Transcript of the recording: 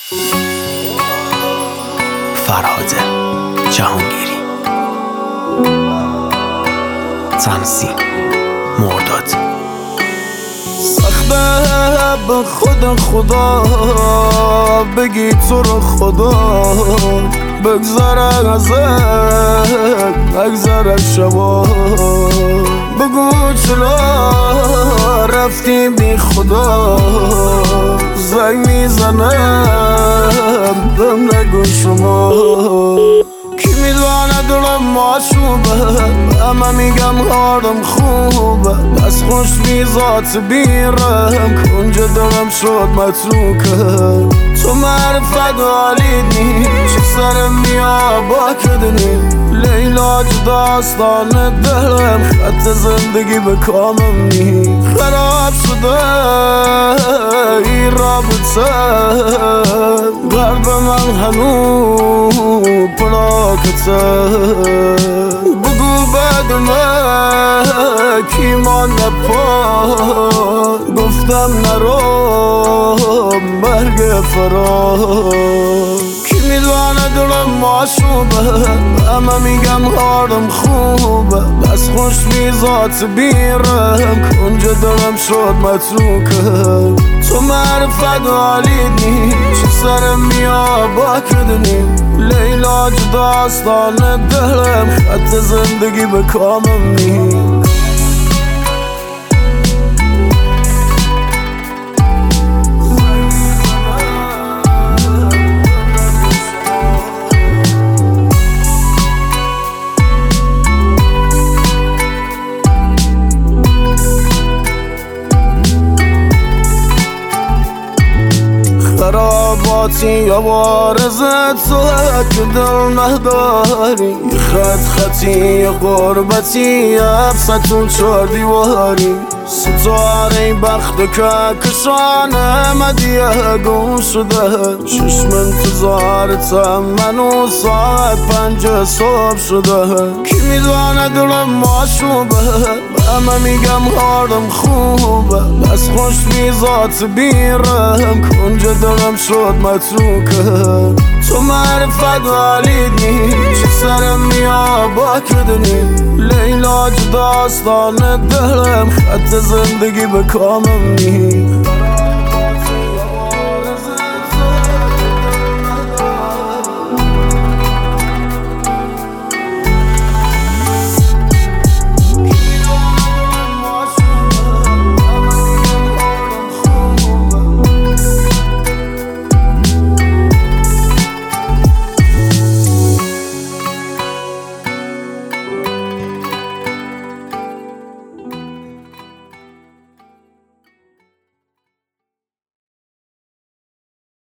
فرهاد جهانگیری، تنظیم مرداد. سخته به خود خدا بگی تو رو خدا بگذره ازت، بگذره شبا. بگو چرا رفتی بی خدا، زنگ میزنم بهم نگو شما. کی میدونه دلم ماشوبه، همه میگم حالم خوبه، بس خوش میزات بیرم کنج دلم شد متروکه. تو معرفت حالیدنی چه سرم میا با کدنی، لیلا داستان دلم خط زندگی به کامم نی. خراب شده این رابطه، قلب من هنو پلاکته. بگو بعد من کی مانده پا، گفتم نرو مرگ فرار. کی میدونه دلم ماشوبه، همه میگم حالم خوبه، بس خوش میزات بیرم کنج دلم شد متروکه. تو معرفت حالیدنی چه سرم میا با کدنی، لیلا داستان دلم خط زندگی به کامم نی. خراباتی یا وارزت تو که دل نداری، خط خطی یا غربتی افستون چار دیواری. ستاره بخت که کشانه مدیه گم شده، چشم انتظارتم منو ساعت 5 صبح شده. کی میدونه دلم ماشوبه، همه میگم حالم خوبه، بس خوش میزات بیرم کنج دلم شد متروکه. تو معرفت حالیدنی چه سرم میا با کدنی، لیلا داستان دلم خط زندگی به کامم نی.